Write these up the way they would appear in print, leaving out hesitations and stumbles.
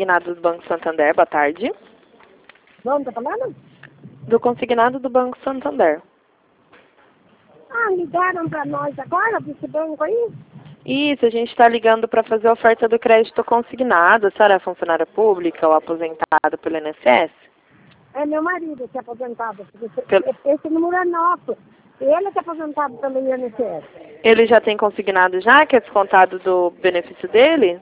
consignado do Banco Santander, boa tarde. Vamos, tá falando? Do consignado do Banco Santander. Ah, ligaram pra nós agora, desse banco aí? Isso, a gente está ligando para fazer a oferta do crédito consignado. A senhora é funcionária pública ou aposentada pelo INSS? É meu marido que é aposentado. Pelo... Esse número é nosso. Ele que é aposentado pelo INSS. Ele já tem consignado já, que é descontado do benefício dele?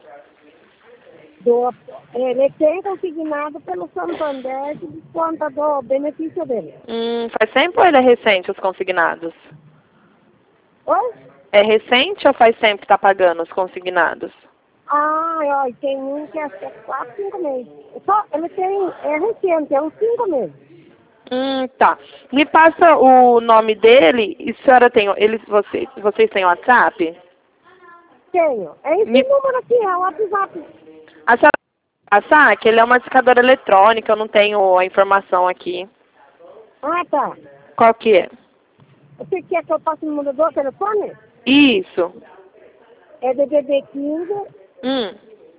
Ele tem consignado pelo Santander que desconta do benefício dele. Faz tempo ou ele é recente, os consignados? Oi? É recente ou faz tempo que está pagando os consignados? Ah, ó, tem um que acho que é 4, 5 meses. Ele tem, é recente, é uns 5 meses. Tá. Me passa o nome dele e a senhora tem, vocês têm WhatsApp? Tenho. É esse número aqui, é o WhatsApp. A senhora passar que ele é uma discadora eletrônica, eu não tenho a informação aqui. Ah, tá. Qual que é? Você quer que eu passe o número do telefone? Isso. É DDD 15 Hum.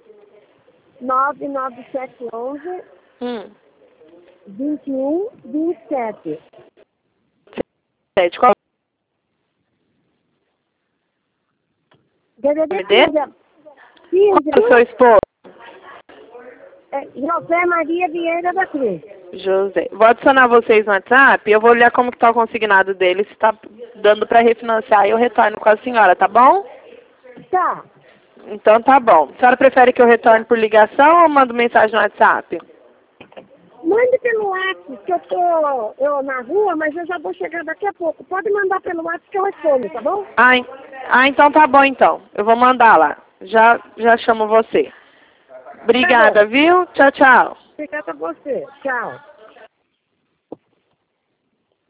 99711 2127. Qual DDD dele? 15. Qual é o seu esposo? É José Maria Vieira da Cruz. José. Vou adicionar vocês no WhatsApp e eu vou olhar como que tá o consignado dele, se tá dando para refinanciar e eu retorno com a senhora, tá bom? Tá. Então tá bom. A senhora prefere que eu retorne por ligação ou mando mensagem no WhatsApp? Mande pelo WhatsApp, que eu tô na rua, mas eu já vou chegar daqui a pouco. Pode mandar pelo WhatsApp que eu respondo, tá bom? Então tá bom então. Eu vou mandar lá. Já chamo você. Obrigada, Tá, viu? Tchau, tchau. obrigada a você. Tchau.